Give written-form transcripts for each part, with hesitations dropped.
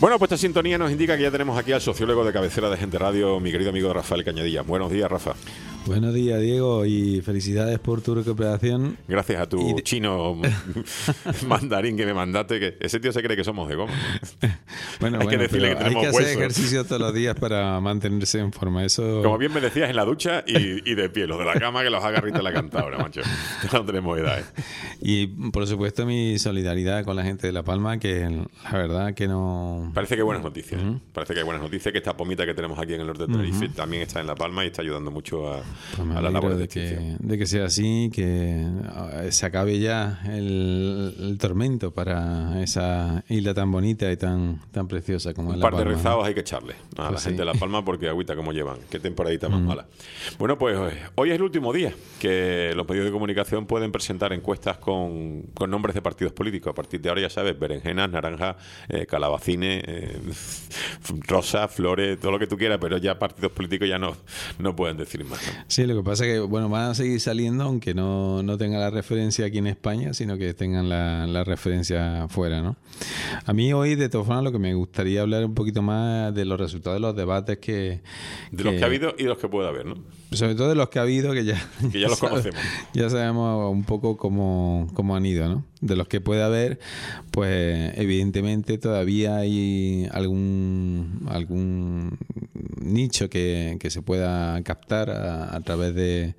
Bueno, pues esta sintonía nos indica que ya tenemos aquí al sociólogo de cabecera de Gente Radio, mi querido amigo Rafael Cañadilla. Buenos días, Rafa. Buenos días, Diego, y felicidades por tu recuperación. Gracias a tu chino mandarín que me mandaste, que ese tío se cree que somos de goma. Hay que decirle que tenemos hay que hueso. hacer ejercicio todos los días para mantenerse en forma. Eso... Como bien me decías, en la ducha y de pie. Los de la cama que los haga Rita la cantadora, macho. No tenemos edad, ¿eh? Y, por supuesto, mi solidaridad con la gente de La Palma, que la verdad que no... Parece que hay buenas noticias. Parece que hay buenas noticias, que esta pomita que tenemos aquí en el norte de Tenerife también está en La Palma y está ayudando mucho a la labor de extinción. De que sea así, que se acabe ya el tormento para esa isla tan bonita y tan preciosa como es La Palma. Un par de rezados hay que echarle a la gente de La Palma, porque agüita como llevan. Qué temporadita más mala. Bueno, pues hoy es el último día que los medios de comunicación pueden presentar encuestas con nombres de partidos políticos. A partir de ahora, ya sabes, berenjenas, naranjas, calabacines, rosas, flores, todo lo que tú quieras, pero ya partidos políticos ya no pueden decir más, ¿no? Sí, lo que pasa es que van a seguir saliendo, aunque no tengan la referencia aquí en España, sino que tengan la referencia fuera, ¿no? A mí hoy, de todas formas, lo que me gustaría hablar un poquito más de los resultados de los debates los que ha habido y los que puede haber, ¿no? Sobre todo de los que ha habido, que ya los conocemos. Ya sabemos un poco cómo han ido, ¿no? De los que puede haber, pues evidentemente todavía hay algún nicho que se pueda captar a través de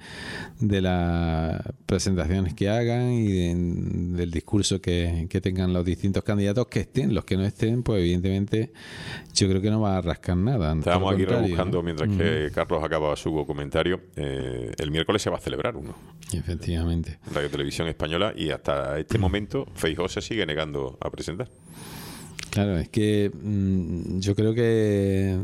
las presentaciones que hagan y del discurso que tengan los distintos candidatos, que estén. Los que no estén, pues evidentemente yo creo que no va a rascar nada. Estábamos aquí rebuscando, ¿no? Mientras que Carlos acababa su comentario. El miércoles se va a celebrar uno. Efectivamente. Radio Televisión Española, y hasta este momento Feijóo se sigue negando a presentar. Claro, es que yo creo que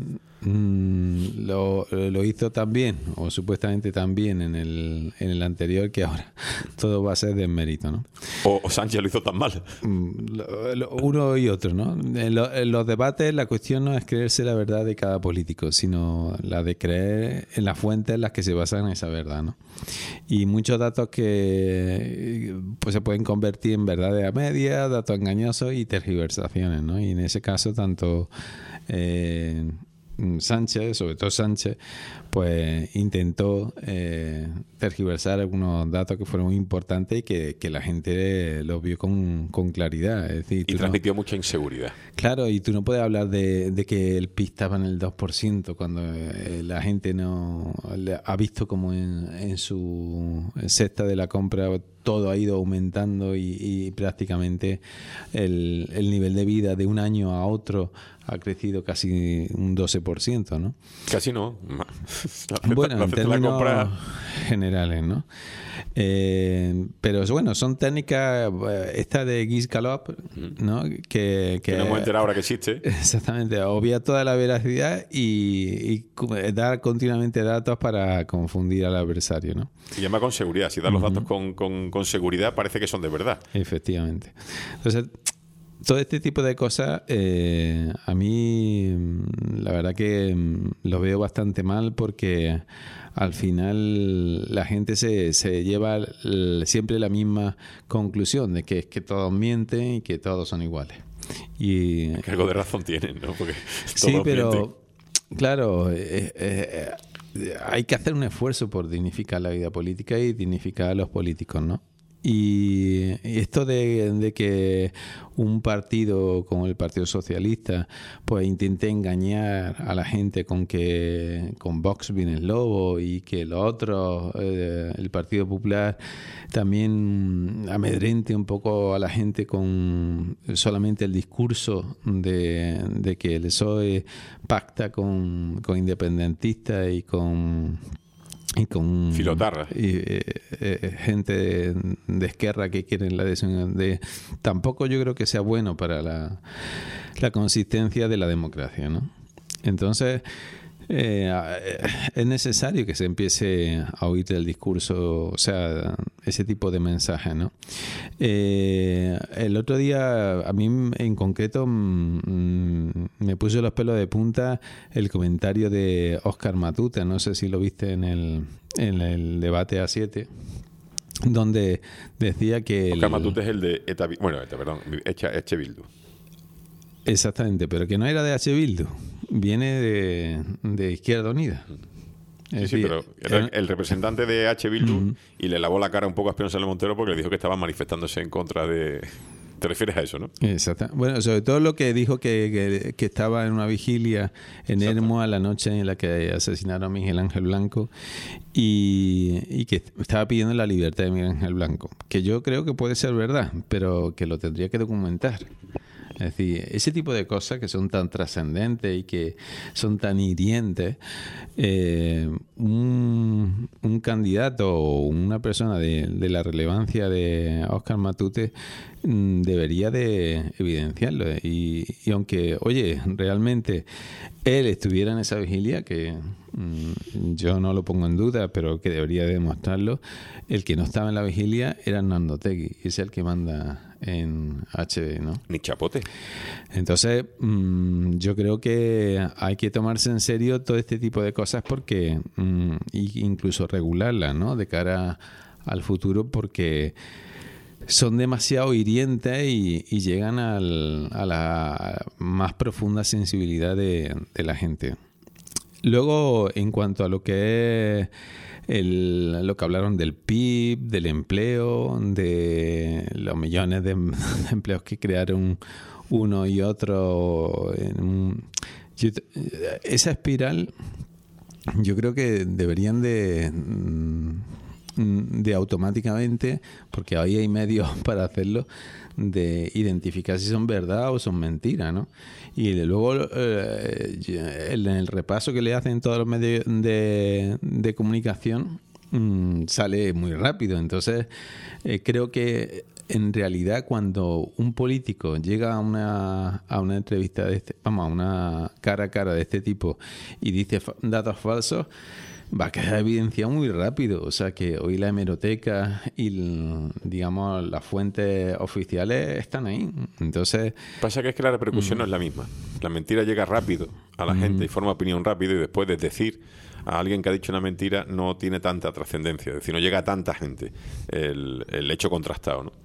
lo hizo tan bien, o supuestamente tan bien en el anterior, que ahora todo va a ser desmérito, ¿no? O Sánchez lo hizo tan mal. Uno y otro, ¿no? En los debates la cuestión no es creerse la verdad de cada político, sino la de creer en las fuentes en las que se basan esa verdad, ¿no? Y muchos datos que pues se pueden convertir en verdades a medias, datos engañosos y tergiversaciones, ¿no? Y en ese caso tanto Sánchez, sobre todo Sánchez, pues intentó tergiversar algunos datos que fueron muy importantes y que la gente los vio con claridad. Es decir, y transmitió mucha inseguridad. Claro, y tú no puedes hablar de que el PIB estaba en el 2% cuando la gente no ha visto como en su cesta de la compra todo ha ido aumentando y prácticamente el nivel de vida de un año a otro ha crecido casi un 12%, ¿no? Casi no. Bueno, en términos generales, ¿no? Pero bueno, son técnicas, esta de Guix-Calop, ¿no? Que no hemos enterado ahora que existe. Exactamente, obvia toda la veracidad y dar continuamente datos para confundir al adversario, ¿no? Y además con seguridad. Si das los datos con seguridad, parece que son de verdad. Efectivamente. Entonces, todo este tipo de cosas a mí la verdad que lo veo bastante mal, porque al final la gente se lleva siempre la misma conclusión de que es que todos mienten y que todos son iguales. Y que algo de razón tienen, ¿no? Porque sí, pero mienten. Claro, hay que hacer un esfuerzo por dignificar la vida política y dignificar a los políticos, ¿no? Y esto de que un partido como el Partido Socialista pues intente engañar a la gente con que con Vox viene el lobo, y que los otros, el Partido Popular, también amedrente un poco a la gente con solamente el discurso de que el PSOE pacta con independentistas y con filotarra y gente de Esquerra que quieren la adhesión tampoco yo creo que sea bueno para la consistencia de la democracia, ¿no? Entonces es necesario que se empiece a oír el discurso, o sea, ese tipo de mensajes, ¿no? El otro día, a mí en concreto, me puso los pelos de punta el comentario de Óscar Matute, no sé si lo viste en el debate A7, donde decía que... Óscar Matute es el de Eche Bildu. Exactamente, pero que no era de H. Bildu, viene de Izquierda Unida. Sí, pero era el representante de H. Bildu y le lavó la cara un poco a Espinosa Montero porque le dijo que estaban manifestándose en contra de... ¿Te refieres a eso, no? Exacto. Bueno, sobre todo lo que dijo que estaba en una vigilia en Hermo a la noche en la que asesinaron a Miguel Ángel Blanco y que estaba pidiendo la libertad de Miguel Ángel Blanco, que yo creo que puede ser verdad, pero que lo tendría que documentar. Es decir, ese tipo de cosas que son tan trascendentes y que son tan hirientes, un candidato o una persona de la relevancia de Óscar Matute debería de evidenciarlo. Y aunque, oye, realmente él estuviera en esa vigilia, que yo no lo pongo en duda, pero que debería demostrarlo, el que no estaba en la vigilia era Hernando Otegui, y es el que manda en HB, ¿no? Ni chapote. Entonces, yo creo que hay que tomarse en serio todo este tipo de cosas porque incluso regularlas, ¿no? De cara al futuro, porque son demasiado hirientes y llegan a la más profunda sensibilidad de la gente. Luego, en cuanto a lo que es lo que hablaron del PIB, del empleo, de los millones de empleos que crearon uno y otro. Esa espiral, yo creo que deberían de automáticamente, porque hoy hay medios para hacerlo, de identificar si son verdad o son mentiras, ¿no? Y luego en el repaso que le hacen todos los medios de comunicación sale muy rápido. Entonces creo que en realidad cuando un político llega a una entrevista de a una cara a cara de este tipo y dice datos falsos, va a quedar evidenciado muy rápido. O sea que hoy la hemeroteca y, digamos, las fuentes oficiales están ahí. Entonces... Pasa que es que la repercusión no es la misma. La mentira llega rápido a la gente y forma opinión rápido, y después de decir a alguien que ha dicho una mentira no tiene tanta trascendencia. Es decir, no llega a tanta gente el hecho contrastado, ¿no?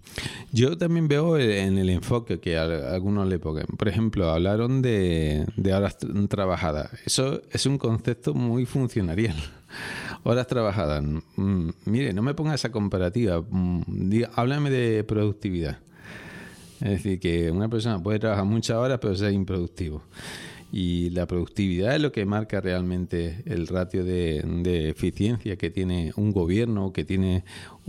Yo también veo en el enfoque que algunos le ponen. Por ejemplo, hablaron de horas trabajadas. Eso es un concepto muy funcionarial. Horas trabajadas. Mire, no me ponga esa comparativa. Háblame de productividad. Es decir, que una persona puede trabajar muchas horas pero ser improductivo. Y la productividad es lo que marca realmente el ratio de eficiencia que tiene un gobierno, que tiene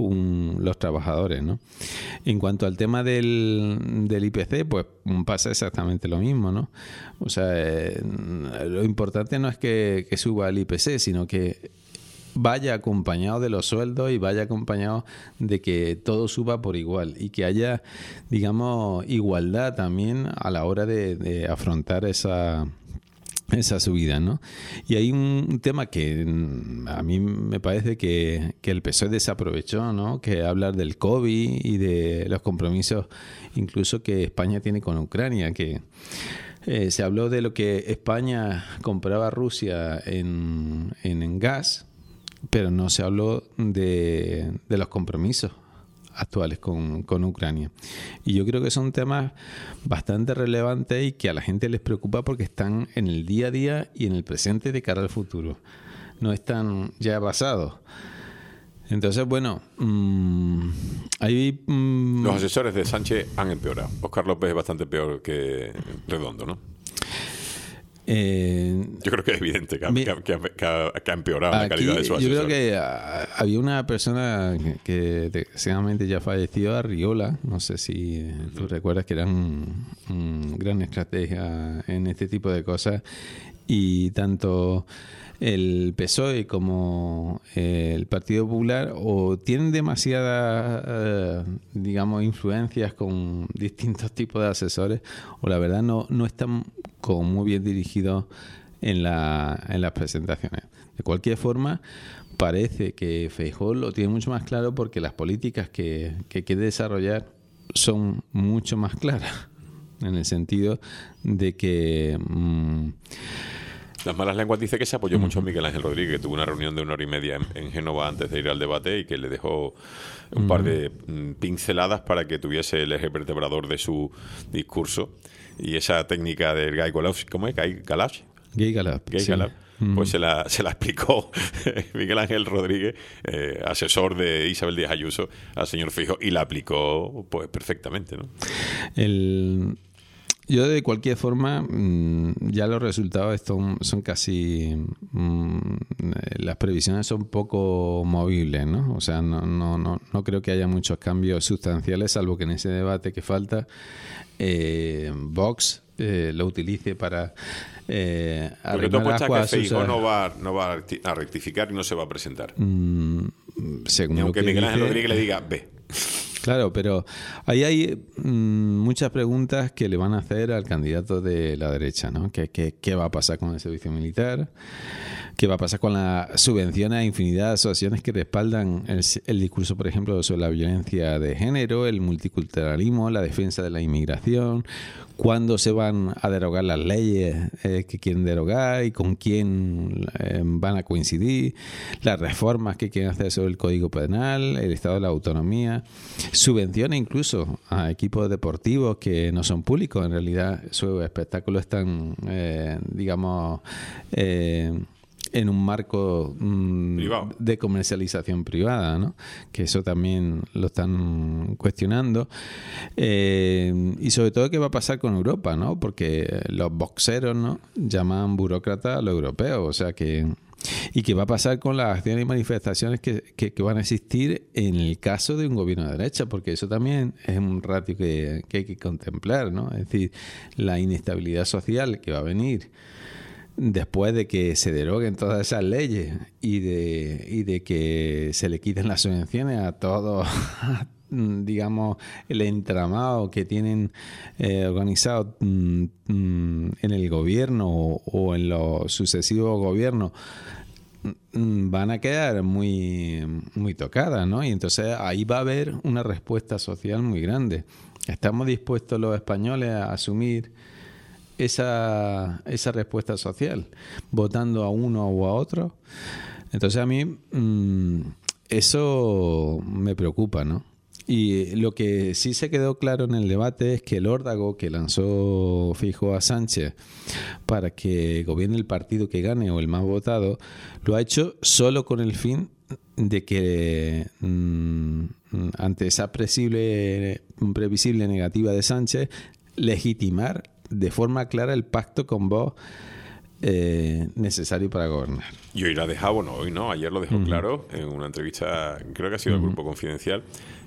los trabajadores, ¿no? En cuanto al tema del IPC, pues pasa exactamente lo mismo, ¿no? O sea, lo importante no es que suba el IPC, sino que vaya acompañado de los sueldos y vaya acompañado de que todo suba por igual y que haya, digamos, igualdad también a la hora de afrontar esa subida, ¿no? Y hay un tema que a mí me parece que el PSOE desaprovechó, ¿no? Que hablar del COVID y de los compromisos incluso que España tiene con Ucrania, que se habló de lo que España compraba a Rusia en gas, pero no se habló de los compromisos actuales con Ucrania. Y yo creo que son temas bastante relevantes y que a la gente les preocupa porque están en el día a día y en el presente de cara al futuro. No están ya basados. Entonces, bueno, los asesores de Sánchez han empeorado. Óscar López es bastante peor que Redondo, ¿no? Yo creo que es evidente que ha empeorado la calidad de su asesor. Yo creo que había una persona que desgraciadamente ya falleció, Arriola, no sé si tú recuerdas, que era un gran estratega en este tipo de cosas, y tanto el PSOE como el Partido Popular o tienen demasiadas digamos influencias con distintos tipos de asesores, o la verdad no están como muy bien dirigidos en las presentaciones. De cualquier forma, parece que Feijóo lo tiene mucho más claro, porque las políticas que quiere desarrollar son mucho más claras, en el sentido de que las malas lenguas dicen que se apoyó mucho en Miguel Ángel Rodríguez, que tuvo una reunión de 1 hora y media en Génova antes de ir al debate, y que le dejó un par de pinceladas para que tuviese el eje vertebrador de su discurso. y esa técnica del Guy Galaf, ¿cómo es? Guy Galaf. Guy Galaf. Sí. Pues se la explicó Miguel Ángel Rodríguez, asesor de Isabel Díaz Ayuso, al señor Feijóo, y la aplicó pues perfectamente, ¿no? Yo de cualquier forma, ya los resultados son casi... las previsiones son poco movibles, ¿no? O sea, no creo que haya muchos cambios sustanciales, salvo que en ese debate que falta, Vox lo utilice para... Porque tú apuestas que Feijóo no va a rectificar y no se va a presentar. Según aunque Miguel Ángel Rodríguez le diga ve. Claro, pero ahí hay muchas preguntas que le van a hacer al candidato de la derecha, ¿no? ¿Qué va a pasar con el servicio militar? ¿Qué va a pasar con las subvenciones a infinidad de asociaciones que respaldan el discurso, por ejemplo, sobre la violencia de género, el multiculturalismo, la defensa de la inmigración? ¿Cuándo se van a derogar las leyes que quieren derogar y con quién van a coincidir? Las reformas que quieren hacer sobre el Código Penal, el Estado de la Autonomía, subvenciones incluso a equipos deportivos que no son públicos. En realidad, sus espectáculos están, digamos... en un marco de comercialización privada, ¿no? Que eso también lo están cuestionando. Y sobre todo, ¿qué va a pasar con Europa, ¿no? Porque los boxeros, ¿no?, llaman burócratas a los europeos. O sea que... ¿Y qué va a pasar con las acciones y manifestaciones que van a existir en el caso de un gobierno de derecha? Porque eso también es un ratio que hay que contemplar, ¿no? Es decir, la inestabilidad social que va a venir después de que se deroguen todas esas leyes y de que se le quiten las subvenciones a todos, digamos, el entramado que tienen organizado en el gobierno o en los sucesivos gobiernos, van a quedar muy, muy tocadas, ¿no? Y entonces ahí va a haber una respuesta social muy grande. ¿Estamos dispuestos los españoles a asumir esa respuesta social, votando a uno o a otro? Entonces a mí eso me preocupa, ¿no? Y lo que sí se quedó claro en el debate es que el órdago que lanzó Feijóo a Sánchez para que gobierne el partido que gane o el más votado, lo ha hecho solo con el fin de que ante esa previsible negativa de Sánchez, legitimar de forma clara el pacto con Vox necesario para gobernar. Y hoy la ha dejado, bueno, hoy no, ayer lo dejó claro en una entrevista, creo que ha sido el Grupo Confidencial,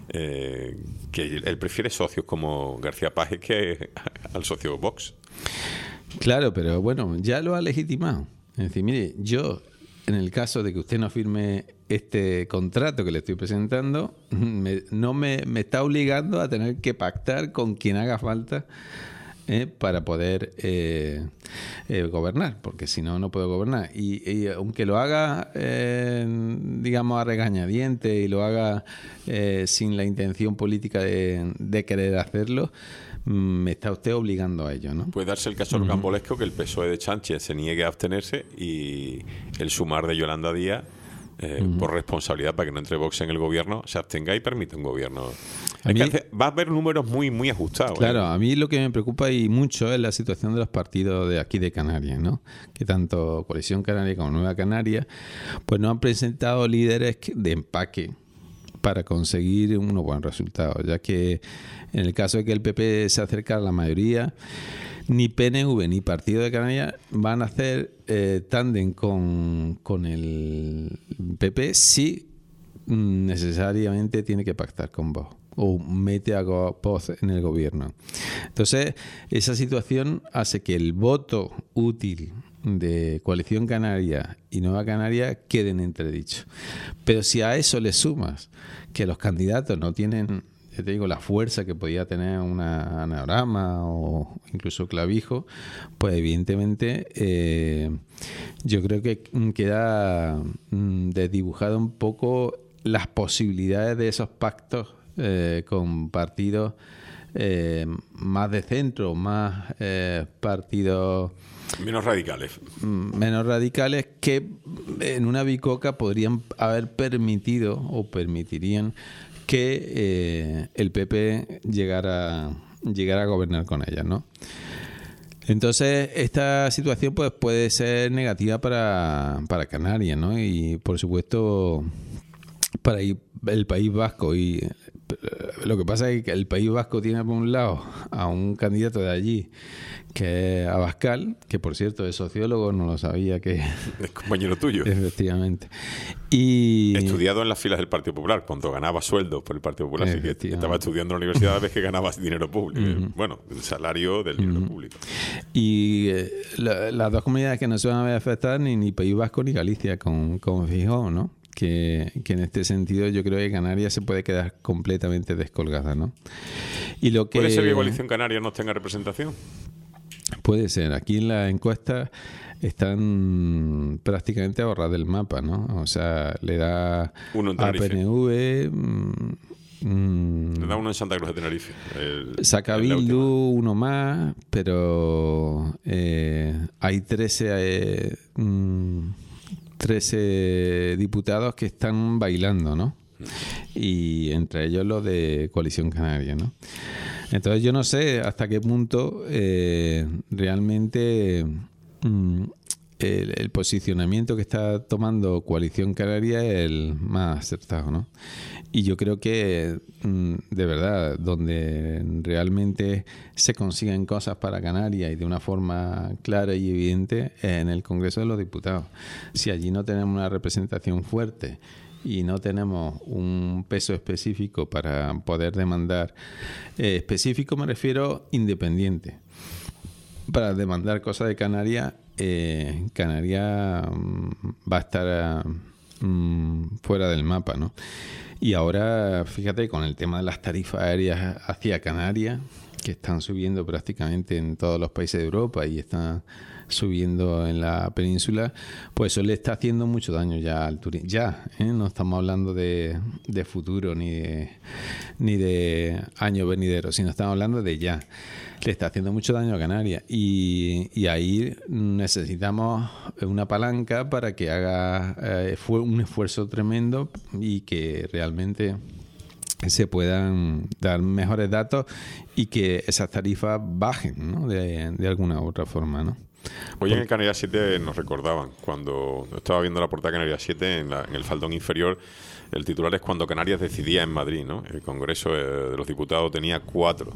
que él prefiere socios como García Paje que al socio Vox. Claro, pero bueno, ya lo ha legitimado. Es decir, mire, yo, en el caso de que usted no firme este contrato que le estoy presentando, me está obligando a tener que pactar con quien haga falta para poder gobernar, porque si no, no puedo gobernar. Y aunque lo haga, digamos, a regañadientes y lo haga sin la intención política de querer hacerlo, me está usted obligando a ello, ¿no? Puede darse el caso rocambolesco que el PSOE de Sánchez se niegue a abstenerse y el sumar de Yolanda Díaz, por responsabilidad para que no entre Vox en el gobierno, se abstenga y permita un gobierno. Va a haber números muy, muy ajustados. Claro, a mí lo que me preocupa y mucho es la situación de los partidos de aquí de Canarias, ¿no? Que tanto Coalición Canaria como Nueva Canaria pues no han presentado líderes de empaque para conseguir unos buenos resultados, ya que en el caso de que el PP se acerque a la mayoría, ni PNV ni Partido de Canarias van a hacer tándem con el PP si necesariamente tiene que pactar con Vox o mete a Vox en el gobierno. Entonces, esa situación hace que el voto útil de Coalición Canaria y Nueva Canaria queden entredichos. Pero si a eso le sumas que los candidatos no tienen, ya te digo, la fuerza que podía tener una Anagrama o incluso Clavijo, pues evidentemente yo creo que queda desdibujado un poco las posibilidades de esos pactos con partidos más de centro, más partidos menos radicales que en una bicoca podrían haber permitido o permitirían que el PP llegara llegar a gobernar con ellas, ¿no? Entonces, esta situación pues puede ser negativa para Canarias, ¿no? Y, por supuesto, para el País Vasco. Y lo que pasa es que el País Vasco tiene, por un lado, a un candidato de allí, que es Abascal, que, por cierto, es sociólogo, no lo sabía que... Es compañero tuyo. Efectivamente. Y... Estudiado en las filas del Partido Popular, cuando ganaba sueldo por el Partido Popular, así que estaba estudiando en la universidad a la vez que ganaba dinero público. Bueno, el salario del dinero público. Y las dos comunidades que no se van a ver afectadas, ni País Vasco ni Galicia, con Feijóo, ¿no? Que en este sentido yo creo que Canarias se puede quedar completamente descolgada, ¿no? Y lo que... ¿Puede ser que Coalición Canaria no tenga representación? Puede ser. Aquí en las encuestas están prácticamente borradas del mapa, ¿no? O sea, le da a PNV... le da uno en Santa Cruz de Tenerife. Saca Bildu uno más, pero hay 13 diputados que están bailando, ¿no? Y entre ellos los de Coalición Canaria, ¿no? Entonces yo no sé hasta qué punto realmente el posicionamiento que está tomando Coalición Canaria es el más acertado, ¿no? Y yo creo que, de verdad, donde realmente se consiguen cosas para Canarias y de una forma clara y evidente es en el Congreso de los Diputados. Si allí no tenemos una representación fuerte y no tenemos un peso específico para poder demandar, específico me refiero independiente, para demandar cosas de Canarias, Canarias va a estar fuera del mapa, ¿no? Y ahora, fíjate, con el tema de las tarifas aéreas hacia Canarias, que están subiendo prácticamente en todos los países de Europa y están subiendo en la península, pues eso le está haciendo mucho daño ya al turismo. No estamos hablando de futuro ni de años venideros, sino estamos hablando de ya. Le está haciendo mucho daño a Canarias y ahí necesitamos una palanca para que haga un esfuerzo tremendo y que realmente se puedan dar mejores datos y que esas tarifas bajen, ¿no? de alguna u otra forma, ¿no? Hoy en el Canarias 7 nos recordaban, cuando estaba viendo la portada de Canarias 7 en el faldón inferior, el titular es "Cuando Canarias decidía en Madrid", ¿no? El Congreso de los Diputados tenía 4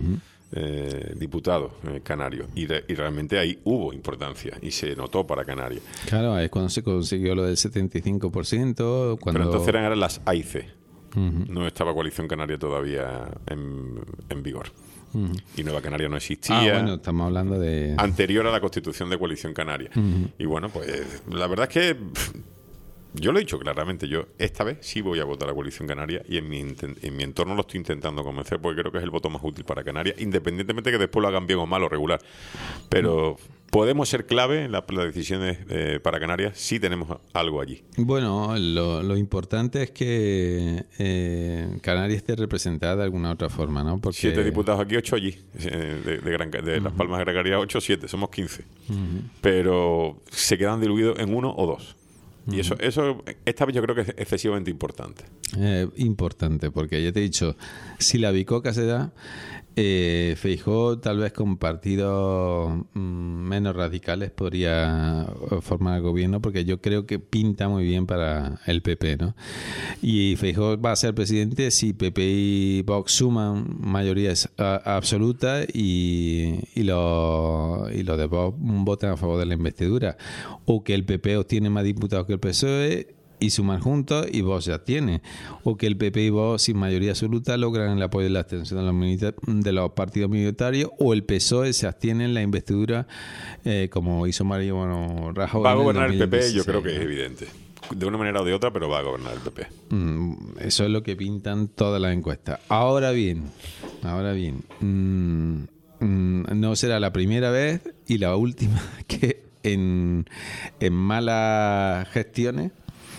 diputados canarios y realmente ahí hubo importancia y se notó para Canarias. Claro, es cuando se consiguió lo del 75%. Pero entonces eran las AIC. No estaba Coalición Canaria todavía en vigor. Y Nueva Canaria no existía. Bueno, estamos hablando de... anterior a la constitución de Coalición Canaria. Y bueno, pues la verdad es que yo lo he dicho claramente, yo esta vez sí voy a votar a Coalición Canaria y en mi entorno lo estoy intentando convencer porque creo que es el voto más útil para Canarias, independientemente de que después lo hagan bien o mal o regular. Pero podemos ser clave en las decisiones para Canarias si tenemos algo allí. Bueno, lo importante es que Canarias esté representada de alguna otra forma, ¿no? Porque... 7 diputados aquí, 8 allí. De Las Palmas de Gran Canaria, 8, 7, somos 15. Pero se quedan diluidos en 1 o 2. Y eso esta vez yo creo que es excesivamente importante. Importante, porque ya te he dicho, si la bicoca se da, Feijóo tal vez con partidos menos radicales podría formar el gobierno, porque yo creo que pinta muy bien para el PP, ¿no? Y Feijóo va a ser presidente si PP y Vox suman mayorías absolutas y los de Vox votan a favor de la investidura, o que el PP obtiene más diputados que el PSOE y suman juntos y Vox se abstiene, o que el PP y Vox sin mayoría absoluta logran el apoyo de la abstención de los partidos minoritarios, o el PSOE se abstiene en la investidura, como hizo Mariano Rajoy. Va a gobernar el PP, yo creo que es evidente, de una manera o de otra, pero va a gobernar el PP. Eso es lo que pintan todas las encuestas. Ahora bien, no será la primera vez y la última que en malas gestiones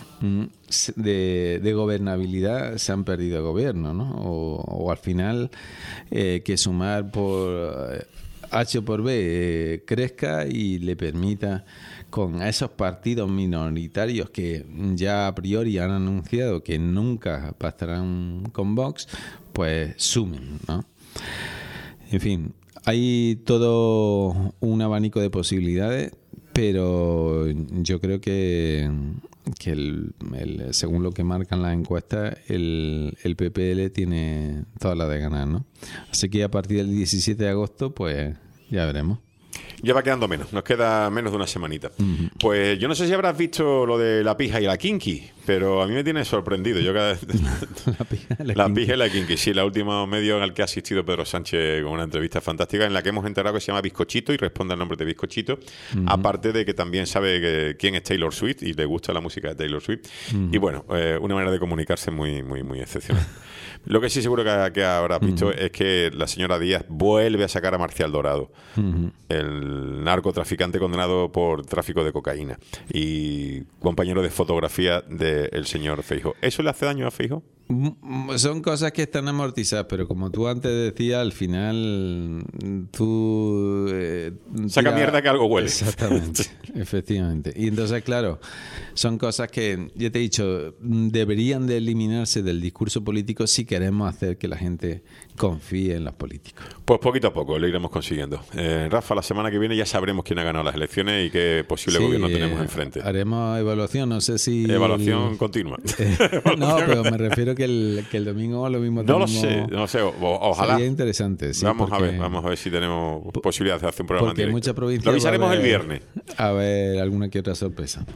de gobernabilidad se han perdido gobierno, ¿no? O al final que sumar por H o por B crezca y le permita con esos partidos minoritarios que ya a priori han anunciado que nunca pactarán con Vox, pues sumen, ¿no? En fin, hay todo un abanico de posibilidades, pero yo creo que según lo que marcan las encuestas, el PPL tiene todas las de ganar, ¿no? Así que a partir del 17 de agosto, pues ya veremos. Ya va quedando menos, nos queda menos de una semanita. Pues yo no sé si habrás visto lo de la pija y la kinky, pero a mí me tiene sorprendido. Yo cada... La pija y la kinky, sí, la última medio en el que ha asistido Pedro Sánchez con una entrevista fantástica en la que hemos enterado que se llama Bizcochito y responde al nombre de Bizcochito, aparte de que también sabe quién es Taylor Swift y le gusta la música de Taylor Swift. Y bueno, una manera de comunicarse muy, muy, muy excepcional. Lo que sí seguro que habrás visto es que la señora Díaz vuelve a sacar a Marcial Dorado, el narcotraficante condenado por tráfico de cocaína y compañero de fotografía del señor Feijóo. ¿Eso le hace daño a Feijóo? Son cosas que están amortizadas, pero como tú antes decías, al final tú... saca mierda que algo huele. Exactamente, efectivamente. Y entonces, claro, son cosas que, ya te he dicho, deberían de eliminarse del discurso político si queremos hacer que la gente confíe en los políticos. Pues poquito a poco lo iremos consiguiendo. Rafa, la semana que viene ya sabremos quién ha ganado las elecciones y qué posible gobierno tenemos enfrente. Haremos evaluación, no sé si... Evaluación continua. No, pero me refiero que el domingo lo mismo. No lo sé. Ojalá. Sería interesante. Sí, vamos a ver si tenemos posibilidad de hacer un programa en directo. Porque muchas provincias lo avisaremos el viernes. A ver alguna que otra sorpresa.